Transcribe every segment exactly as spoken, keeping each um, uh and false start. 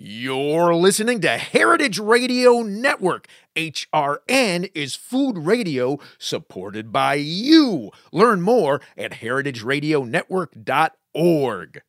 You're listening to Heritage Radio Network. H R N is food radio supported by you. Learn more at heritage radio network dot org.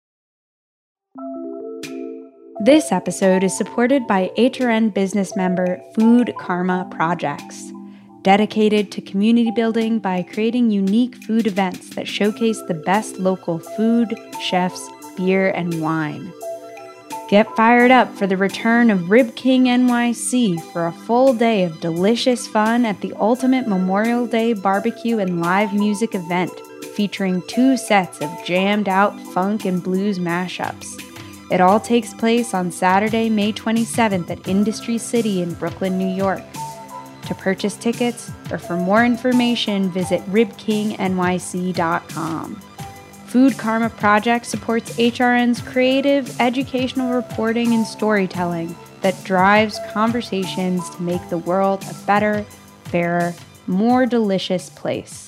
This episode is supported by H R N business member Food Karma Projects, dedicated to community building by creating unique food events that showcase the best local food, chefs, beer, and wine. Get fired up for the return of Rib King N Y C for a full day of delicious fun at the ultimate Memorial Day barbecue and live music event, featuring two sets of jammed out funk and blues mashups. It all takes place on Saturday, May twenty-seventh at Industry City in Brooklyn, New York. To purchase tickets or for more information, visit rib king n y c dot com. Food Karma Project supports H R N's creative, educational reporting and storytelling that drives conversations to make the world a better, fairer, more delicious place.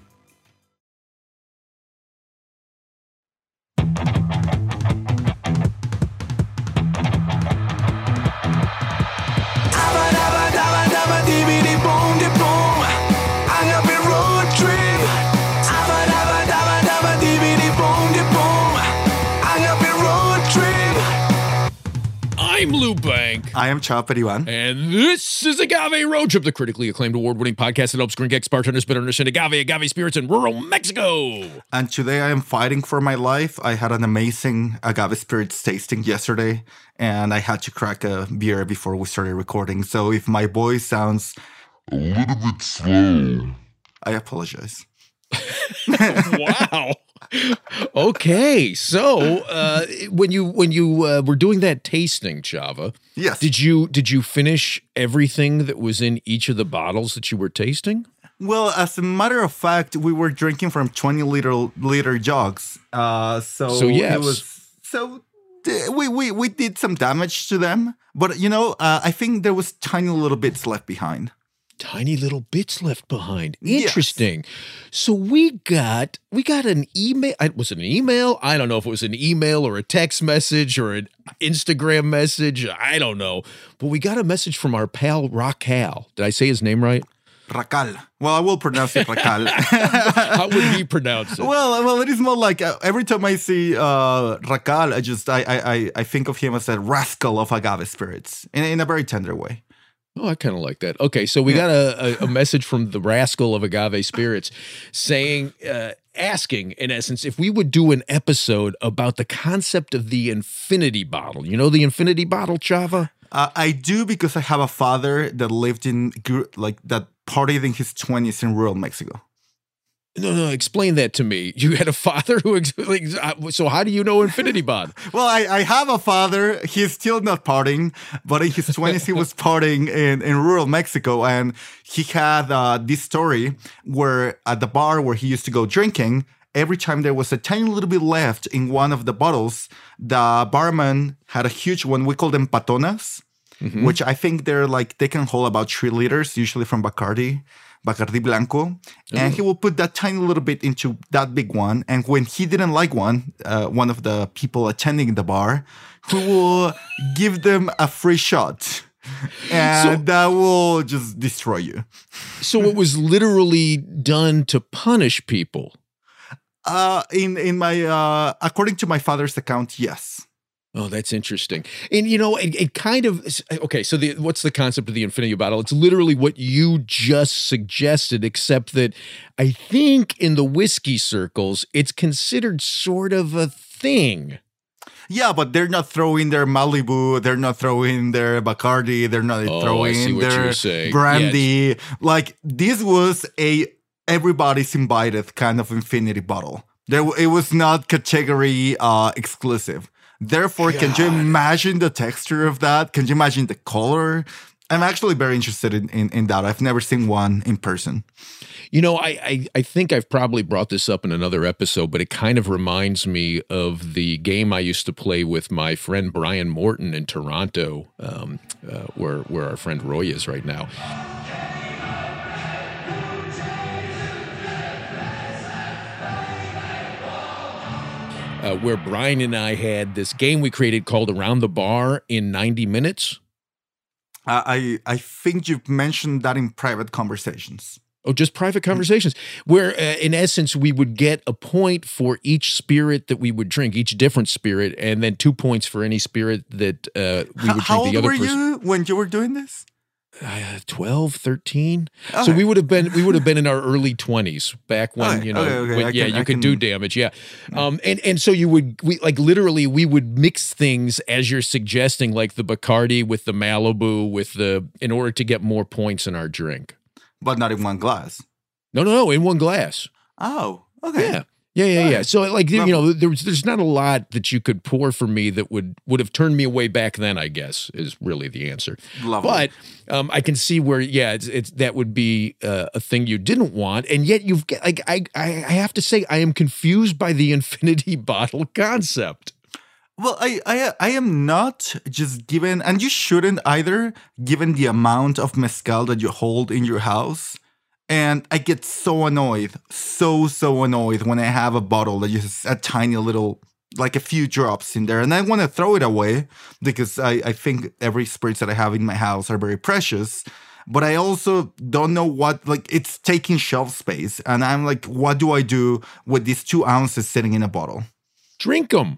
I'm Lou Bank. I am Chava Periban. And this is Agave Road Trip, the critically acclaimed award-winning podcast that helps drink X bartenders better understand agave, agave spirits in rural Mexico. And today I am fighting for my life. I had an amazing agave spirits tasting yesterday, and I had to crack a beer before we started recording. So if my voice sounds a little bit slow, I apologize. Wow. Okay, so uh, when you when you uh, were doing that tasting, Chava, yes, did you did you finish everything that was in each of the bottles that you were tasting? Well, as a matter of fact, we were drinking from twenty liter liter jugs. Uh, so so yes. it was so we we we did some damage to them, but you know, uh, I think there was tiny little bits left behind. Tiny little bits left behind. Interesting. Yes. So we got we got an email. Was it an email? I don't know if it was an email or a text message or an Instagram message. I don't know. But we got a message from our pal Racal. Did I say his name right? Racal. Well, I will pronounce it Racal. How would he pronounce it? Well, well, it is more like uh, every time I see uh, Racal, I just I, I I think of him as a rascal of agave spirits in, in a very tender way. Oh, I kind of like that. Okay, so we got a, a, a message from the rascal of Agave Spirits saying, uh, asking, in essence, if we would do an episode about the concept of the infinity bottle. You know the infinity bottle, Chava? Uh, I do, because I have a father that lived in, like, that partied in his twenties in rural Mexico. No, no, explain that to me. You had a father who, like, so how do you know Infinity Bond? Well, I, I have a father. He's still not partying, but in his twenties, he was partying in, in rural Mexico. And he had uh, this story where at the bar where he used to go drinking, every time there was a tiny little bit left in one of the bottles, the barman had a huge one. We call them patonas, mm-hmm. which I think they're like, they can hold about three liters, usually from Bacardi. Bacardi Blanco, and he will put that tiny little bit into that big one. And when he didn't like one, uh, one of the people attending the bar, he will give them a free shot. And so, that will just destroy you. So it was literally done to punish people. Uh, in, in my, uh, according to my father's account, yes. Oh, that's interesting. And, you know, it, it kind of, okay, so the, what's the concept of the infinity bottle? It's literally what you just suggested, except that I think in the whiskey circles, it's considered sort of a thing. Yeah, but they're not throwing their Malibu, they're not throwing their Bacardi, they're not oh, throwing their brandy. Yeah. Like, this was a everybody's invited kind of infinity bottle. There, it was not category uh, exclusive. Therefore, God. Can you imagine the texture of that? Can you imagine the color? I'm actually very interested in, in, in that. I've never seen one in person. You know, I, I I think I've probably brought this up in another episode, but it kind of reminds me of the game I used to play with my friend Brian Morton in Toronto, um, uh, where, where our friend Roy is right now. uh, where Brian and I had this game we created called Around the Bar in ninety minutes. Uh, I I think you've mentioned that in private conversations. Oh, just private conversations, where uh, in essence we would get a point for each spirit that we would drink, each different spirit, and then two points for any spirit that uh, we would How drink. old the other were person. you when you were doing this? Uh, twelve, thirteen. Okay. So we would have been we would have been in our early twenties back when, Okay, you know, okay, okay. when- I yeah, can- you I could can- do damage, yeah. Um, and and so you would we like literally we would mix things as you're suggesting, like the Bacardi with the Malibu with the in order to get more points in our drink. But not in one glass. No, no, no, in one glass. Oh, okay. Yeah. Yeah, yeah, yeah. Right. So, like, you Lovely. know, there's there's not a lot that you could pour for me that would would have turned me away back then, I guess, is really the answer. Lovely. But um, I can see where, yeah, it's, it's that would be uh, a thing you didn't want, and yet you've got, like, I I I have to say, I am confused by the infinity bottle concept. Well, I, I I am not just given, and you shouldn't either, given the amount of mezcal that you hold in your house. And I get so annoyed, so, so annoyed when I have a bottle that just a tiny little, like a few drops in there. And I want to throw it away because I, I think every spirits that I have in my house are very precious. But I also don't know what, like, it's taking shelf space. And I'm like, what do I do with these two ounces sitting in a bottle? Drink them.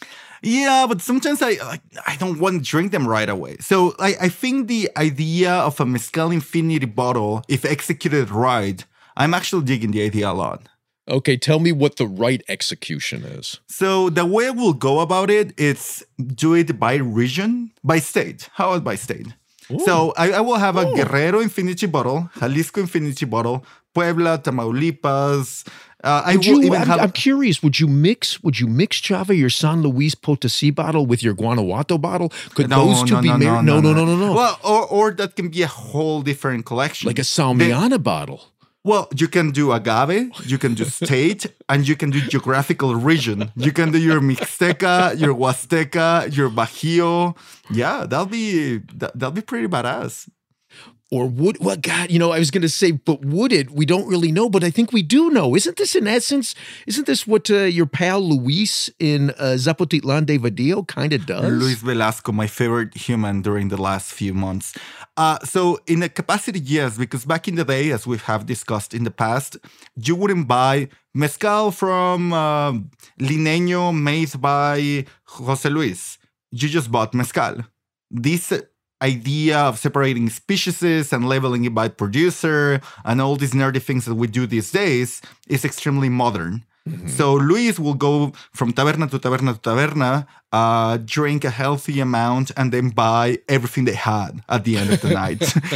Yeah, but sometimes I like I don't want to drink them right away. So I, I think the idea of a Mezcal Infinity bottle, if executed right, I'm actually digging the idea a lot. Okay, tell me what the right execution is. So the way we'll go about it is do it by region, by state. How about by state? Ooh. So I, I will have a Ooh. Guerrero Infinity bottle, Jalisco Infinity bottle, Puebla, Tamaulipas. Uh, I Would will you, even I'm, have. I'm curious. Would you mix? Would you mix Chava, your San Luis Potosí bottle, with your Guanajuato bottle? Could no, those two no, be no, married? no, No, no, no, no, no, no. Well, or or that can be a whole different collection, Like a Salmiana bottle. Well, you can do agave, you can do state, and you can do geographical region. You can do your Mixteca, your Huasteca, your Bajío. Yeah, that'll be that, that'll be pretty badass. Or would, well, God, you know, I was going to say, but would it? We don't really know, but I think we do know. Isn't this in essence, isn't this what uh, your pal Luis in uh, Zapotitlan de Vadillo kind of does? Luis Velasco, my favorite human during the last few months. Uh, so in a capacity, yes, because back in the day, as we have discussed in the past, you wouldn't buy mezcal from uh, Lineño made by Jose Luis. You just bought mezcal. This idea of separating species and labeling it by producer and all these nerdy things that we do these days is extremely modern. Mm-hmm. So Luis will go from taberna to taberna to taberna, uh, drink a healthy amount, and then buy everything they had at the end of the night,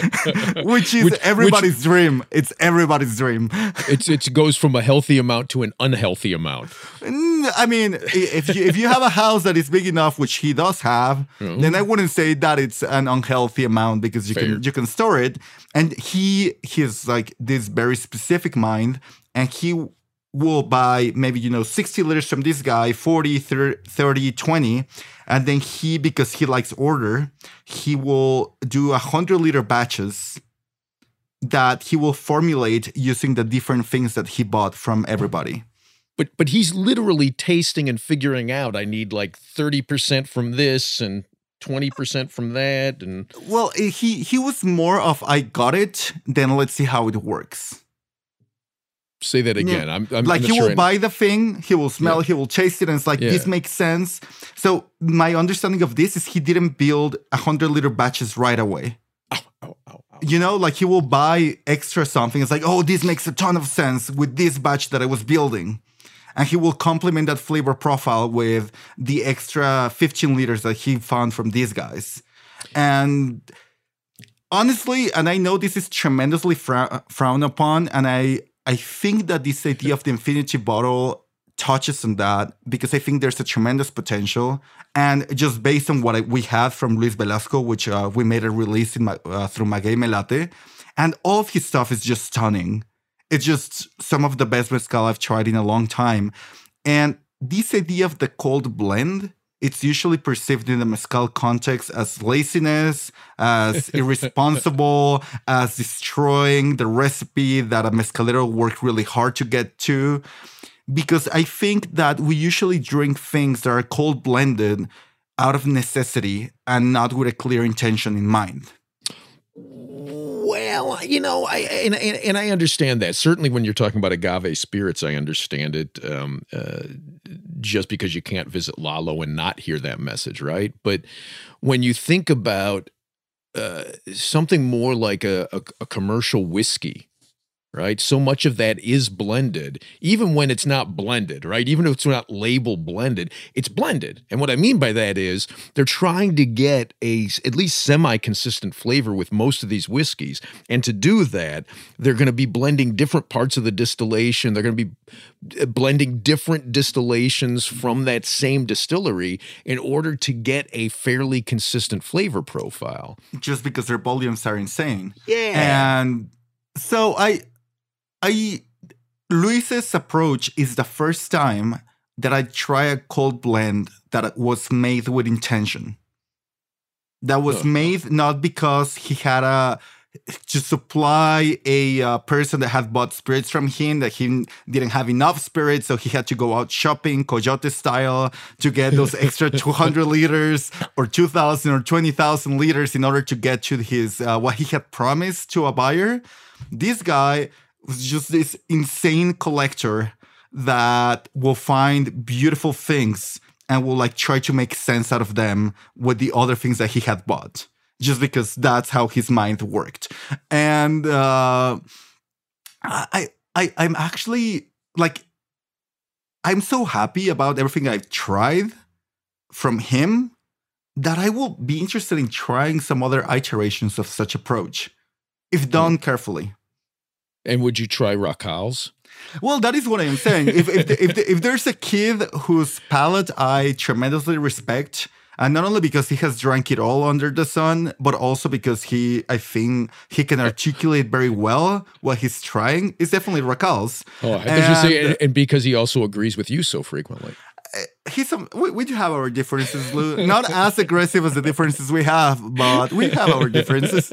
which is which, everybody's which, dream. It's everybody's dream. It's it goes from a healthy amount to an unhealthy amount. I mean, if you if you have a house that is big enough, which he does have, mm-hmm. then I wouldn't say that it's an unhealthy amount because you Fair. can you can store it. And he he's like this very specific mind, and he will buy maybe, you know, sixty liters from this guy, forty, thirty, twenty. And then he, because he likes order, he will do one hundred liter batches that he will formulate using the different things that he bought from everybody. But but he's literally tasting and figuring out, I need like thirty percent from this and twenty percent from that. And well, he, he was more of, I got it, then let's see how it works. Say that again. Yeah. I'm, I'm like I'm he sure will I... buy the thing, he will smell, yeah. he will taste it, and it's like, yeah. this makes sense. So my understanding of this is he didn't build one hundred liter batches right away. Ow, ow, ow, ow. You know, like he will buy extra something. It's like, oh, this makes a ton of sense with this batch that I was building. And he will complement that flavor profile with the extra fifteen liters that he found from these guys. And honestly, and I know this is tremendously frown- frowned upon, and I I think that this idea of the infinity bottle touches on that because I think there's a tremendous potential. And just based on what I, we had from Luis Velasco, which uh, we made a release in my, uh, through Maguey Melate, and all of his stuff is just stunning. It's just some of the best mezcal I've tried in a long time. And this idea of the cold blend, it's usually perceived in the mezcal context as laziness, as irresponsible, as destroying the recipe that a mezcalero worked really hard to get to. because I think that we usually drink things that are cold blended out of necessity and not with a clear intention in mind. Well, you know, I and, and, and I understand that. Certainly when you're talking about agave spirits, I understand it, um, uh, just because you can't visit Lalo and not hear that message, right? But when you think about uh, something more like a, a, a commercial whiskey, right? So much of that is blended, even when it's not blended, right? Even if it's not labeled blended, it's blended. And what I mean by that is they're trying to get a at least semi-consistent flavor with most of these whiskeys. And to do that, they're going to be blending different parts of the distillation. They're going to be blending different distillations from that same distillery in order to get a fairly consistent flavor profile. Just because their volumes are insane. Yeah. And so I... I, Luis's approach is the first time that I try a cold blend that was made with intention. That was huh. made not because he had a to supply a uh, person that had bought spirits from him, that he didn't have enough spirits, so he had to go out shopping, Coyote style, to get those extra two hundred liters or two thousand or twenty thousand liters in order to get to his uh, what he had promised to a buyer. This guy was just this insane collector that will find beautiful things and will like try to make sense out of them with the other things that he had bought, just because that's how his mind worked. And uh, I, I, I'm actually like, I'm so happy about everything I've tried from him that I will be interested in trying some other iterations of such approach, if done carefully. And would you try Racal's? Well, that is what I am saying. If if, the, if, the, if there's a kid whose palate I tremendously respect, and not only because he has drank it all under the sun, but also because he, I think, he can articulate very well what he's trying, it's definitely Racal's. Oh, I and, you say, and, and because he also agrees with you so frequently. He's a, we, we do have our differences, Lou. Not as aggressive as the differences we have, but we have our differences.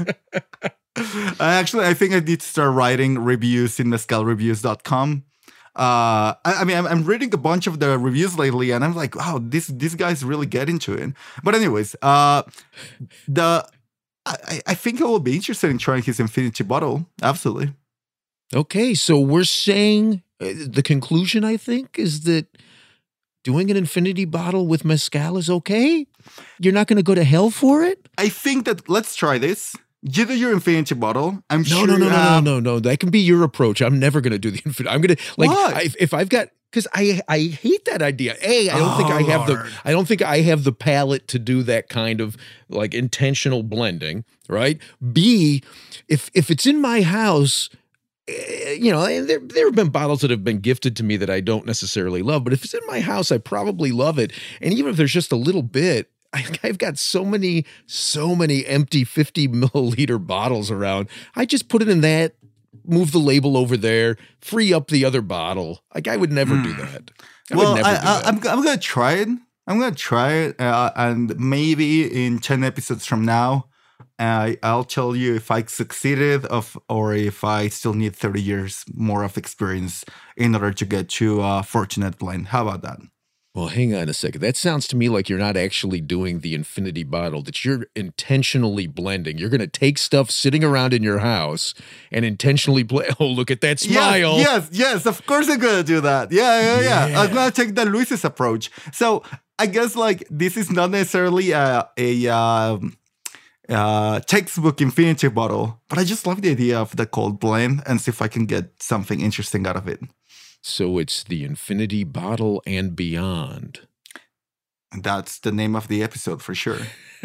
I actually, I think I need to start writing reviews in mezcal reviews dot com. Uh, I, I mean, I'm, I'm reading a bunch of the reviews lately, and I'm like, wow, this this guy's really getting to it. But anyways, uh, the I, I think I will be interested in trying his Infinity bottle. Absolutely. Okay, so we're saying uh, the conclusion, I think, is that doing an Infinity bottle with mezcal is okay? You're not going to go to hell for it? I think that let's try this. You do your Infinity bottle. I'm no, sure. No, no, no, have... no, no, no. That can be your approach. I'm never going to do the Infinity. I'm going to like I, if I've got because I I hate that idea. A, I don't oh, think I have Lord. the I don't think I have the palate to do that kind of like intentional blending. Right. B, if if it's in my house. You know, there, there have been bottles that have been gifted to me that I don't necessarily love, but if it's in my house, I probably love it. And even if there's just a little bit, I, I've got so many, so many empty fifty milliliter bottles around. I just put it in that, move the label over there, free up the other bottle. Like I would never mm. do that. I well, would never I, do I, that. I'm, I'm going to try it. I'm going to try it. Uh, and maybe in ten episodes from now, Uh, I'll tell you if I succeeded of, or if I still need thirty years more of experience in order to get to a fortunate blend. How about that? Well, hang on a second. That sounds to me like you're not actually doing the Infinity bottle, that you're intentionally blending. You're going to take stuff sitting around in your house and intentionally blend. Oh, look at that smile. Yes, yes, yes. Of course I'm going to do that. Yeah, yeah, yeah. yeah. I'm going to take the Luis's approach. So I guess like this is not necessarily a... a um, Uh, textbook Infinity bottle, but I just love the idea of the cold blend and see if I can get something interesting out of it. So it's the Infinity bottle and beyond. That's the name of the episode for sure.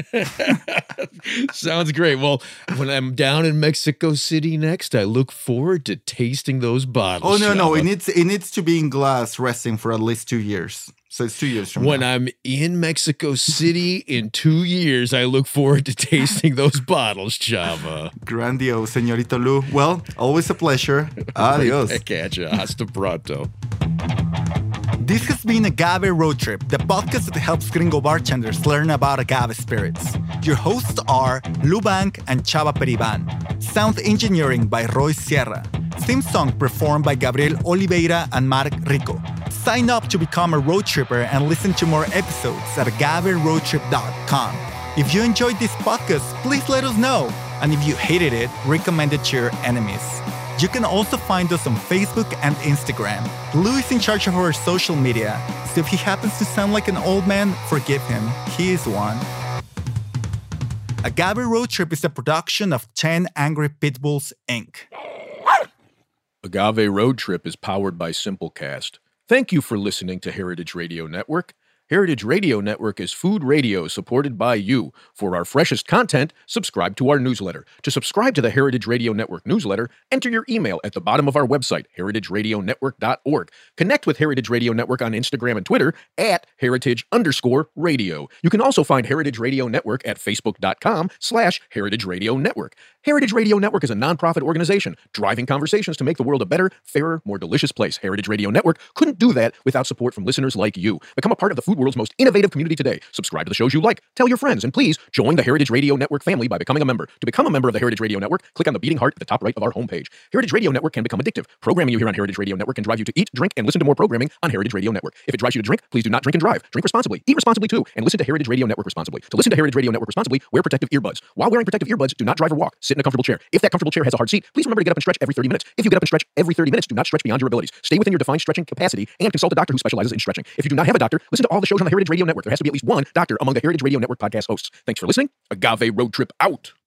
Sounds great. Well, when I'm down in Mexico City next, I look forward to tasting those bottles. Oh no, Chava. no, it needs it needs to be in glass, resting for at least two years. So it's two years from when now. I'm in Mexico City in two years, I look forward to tasting those bottles, Chava. Grandiose, Señorito Lou. Well, always a pleasure. Adios. Right back at you. Hasta pronto. This has been Agave Road Trip, the podcast that helps gringo bartenders learn about agave spirits. Your hosts are Lou Bank and Chava Periban. Sound engineering by Roy Sierra. Theme song performed by Gabriel Oliveira and Mark Rico. Sign up to become a road tripper and listen to more episodes at agave road trip dot com. If you enjoyed this podcast, please let us know. And if you hated it, recommend it to your enemies. You can also find us on Facebook and Instagram. Lou is in charge of our social media, so if he happens to sound like an old man, forgive him. He is one. Agave Road Trip is a production of ten Angry Pitbulls, Incorporated. Agave Road Trip is powered by Simplecast. Thank you for listening to Heritage Radio Network. Heritage Radio Network is food radio supported by you. For our freshest content, subscribe to our newsletter. To subscribe to the Heritage Radio Network newsletter, enter your email at the bottom of our website, heritage radio network dot org. Connect with Heritage Radio Network on Instagram and Twitter at heritage underscore radio. You can also find Heritage Radio Network at facebook.com slash Heritage Radio Network. Heritage Radio Network is a nonprofit organization driving conversations to make the world a better, fairer, more delicious place. Heritage Radio Network couldn't do that without support from listeners like you. Become a part of the food world's most innovative community today. Subscribe to the shows you like, tell your friends, and please join the Heritage Radio Network family by becoming a member. To become a member of the Heritage Radio Network, click on the beating heart at the top right of our homepage. Heritage Radio Network can become addictive. Programming you here on Heritage Radio Network can drive you to eat, drink, and listen to more programming on Heritage Radio Network. If it drives you to drink, please do not drink and drive. Drink responsibly. Eat responsibly too, and listen to Heritage Radio Network responsibly. To listen to Heritage Radio Network responsibly, wear protective earbuds. While wearing protective earbuds, do not drive or walk. Sit in a comfortable chair. If that comfortable chair has a hard seat, please remember to get up and stretch every thirty minutes. If you get up and stretch every thirty minutes, do not stretch beyond your abilities. Stay within your defined stretching capacity and consult a doctor who specializes in stretching. If you do not have a doctor, listen to all the shows on the Heritage Radio Network. There has to be at least one doctor among the Heritage Radio Network podcast hosts. Thanks for listening. Agave Road Trip out.